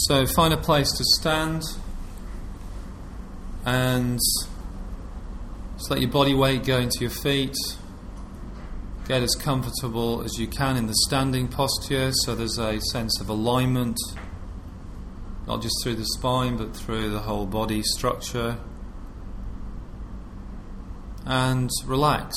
So find a place to stand and just let your body weight go into your feet. Get as comfortable as you can in the standing posture, so there's a sense of alignment, not just through the spine but through the whole body structure. And relax.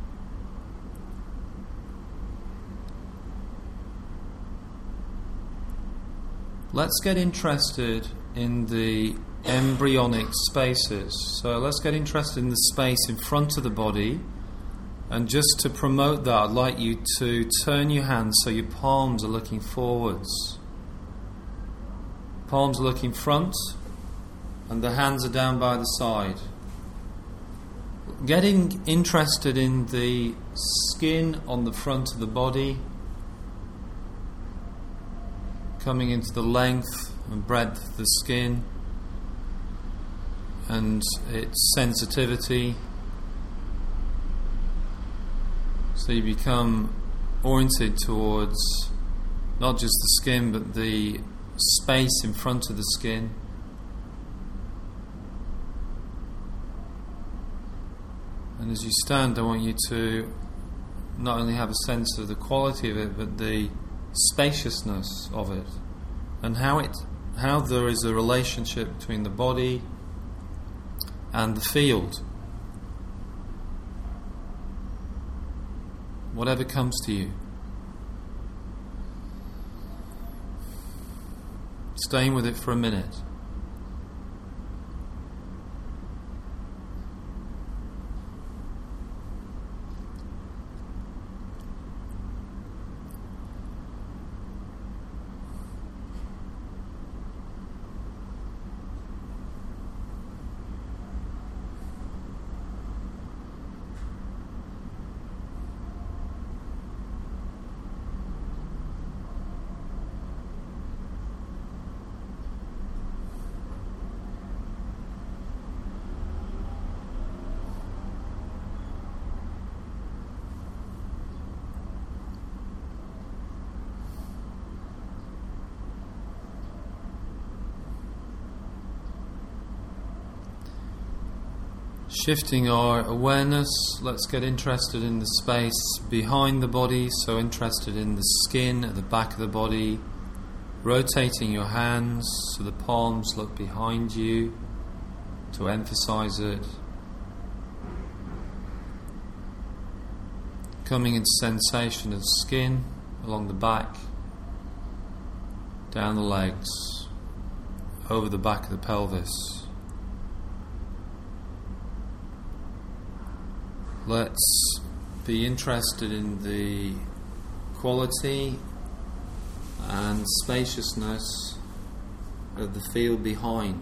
Let's get interested in the embryonic spaces. So let's get interested in the space in front of the body. And just to promote that, I'd like you to turn your hands so your palms are looking forwards. Palms are looking front and the hands are down by the side. Getting interested in the skin on the front of the body, coming into the length and breadth of the skin and its sensitivity. So you become oriented towards not just the skin but the space in front of the skin. And as you stand, I want you to not only have a sense of the quality of it but the spaciousness of it, and how there is a relationship between the body and the field. Whatever comes to you. Staying with it for a minute. Shifting our awareness, let's get interested in the space behind the body, so interested in the skin at the back of the body, rotating your hands so the palms look behind you to emphasize it. Coming into sensation of skin along the back, down the legs, over the back of the pelvis. Let's be interested in the quality and spaciousness of the field behind.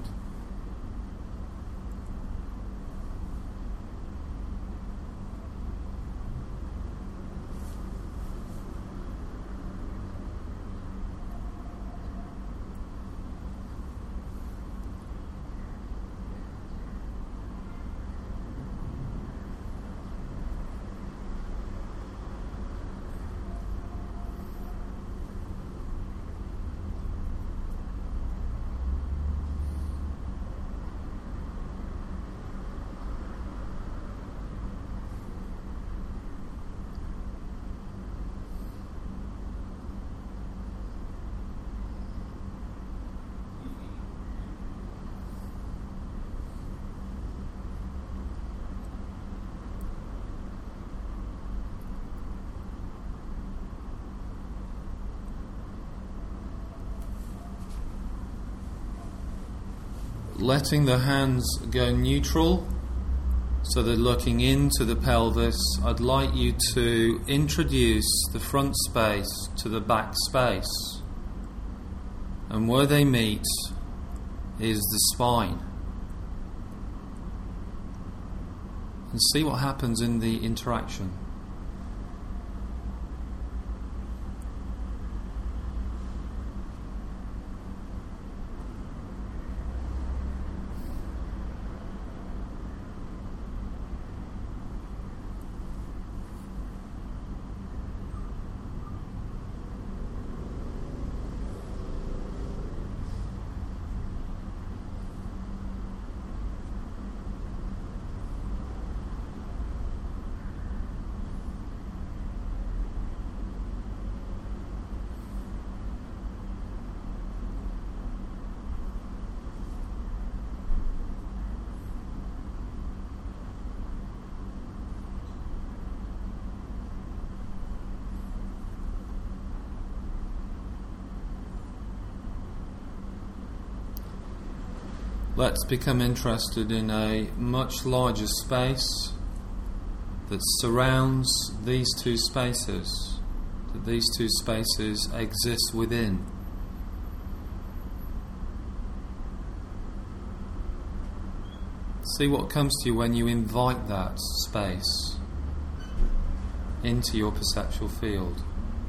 Letting the hands go neutral, so they're looking into the pelvis. I'd like you to introduce the front space to the back space, and where they meet is the spine. And see what happens in the interaction. Let's become interested in a much larger space that surrounds these two spaces, that these two spaces exist within. See what comes to you when you invite that space into your perceptual field.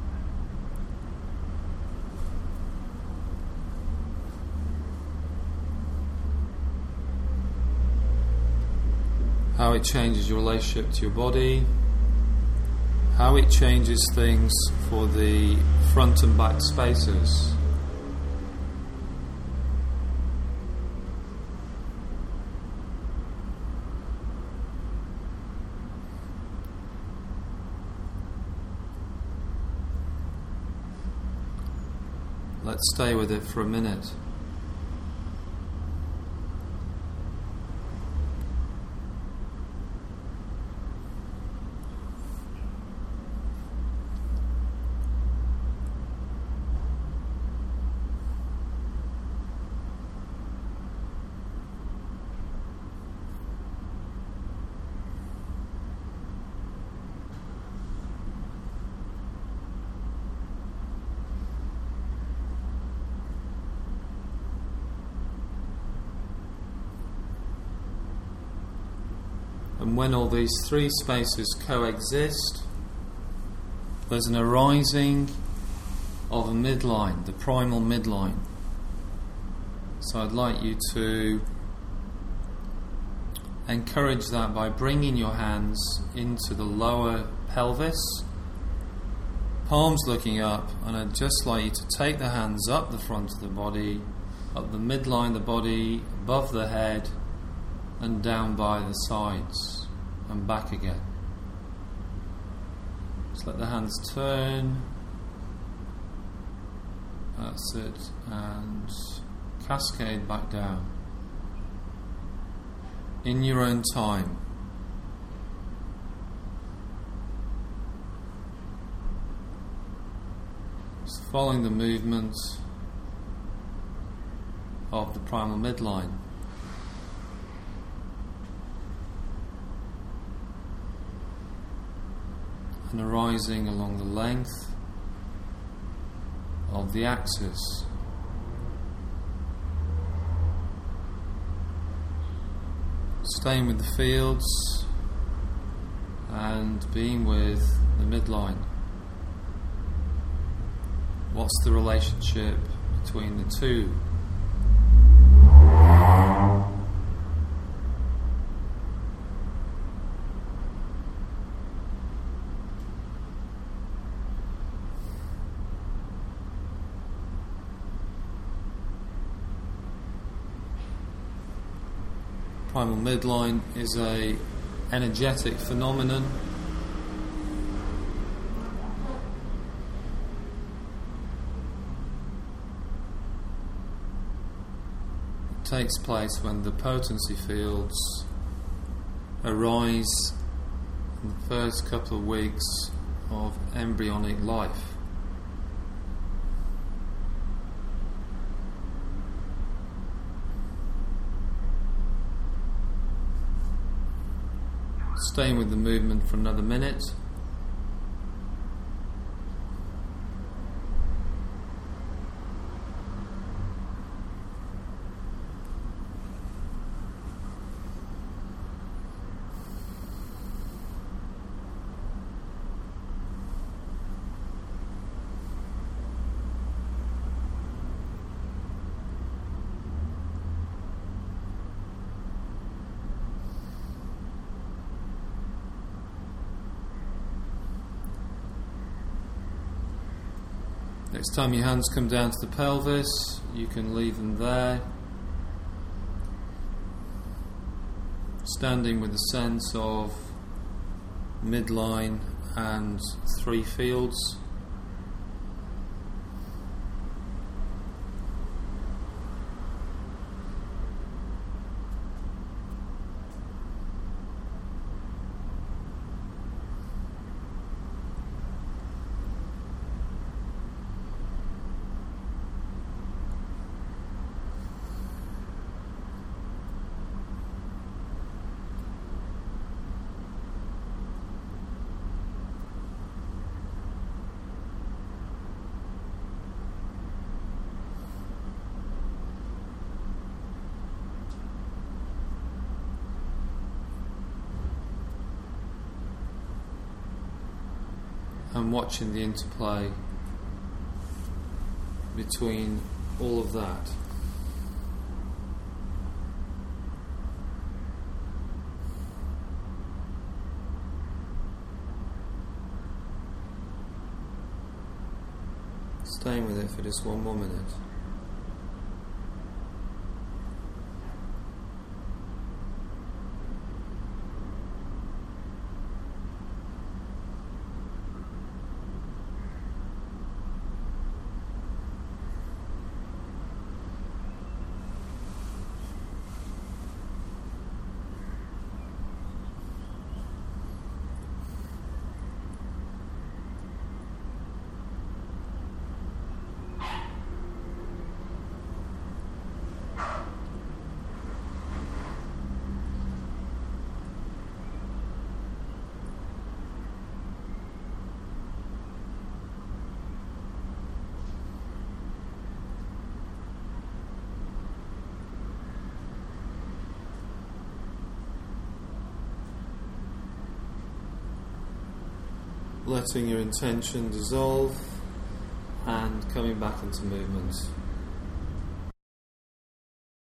How it changes your relationship to your body, how it changes things for the front and back spaces. Let's stay with it for a minute. And when all these three spaces coexist, there's an arising of a midline, the primal midline. So I'd like you to encourage that by bringing your hands into the lower pelvis, palms looking up, and I'd just like you to take the hands up the front of the body, up the midline of the body, above the head, and down by the sides and back again. Just let the hands turn. That's it. And cascade back down. In your own time. Just following the movement of the primal midline. And arising along the length of the axis. Staying with the fields and being with the midline. What's the relationship between the two? Primal midline is a energetic phenomenon. It takes place when the potency fields arise in the first couple of weeks of embryonic life. Staying with the movement for another minute. Next time your hands come down to the pelvis, you can leave them there, standing with a sense of midline and three fields. and watching the interplay between all of that. Staying with it for just one more minute. Letting your intention dissolve and coming back into movement.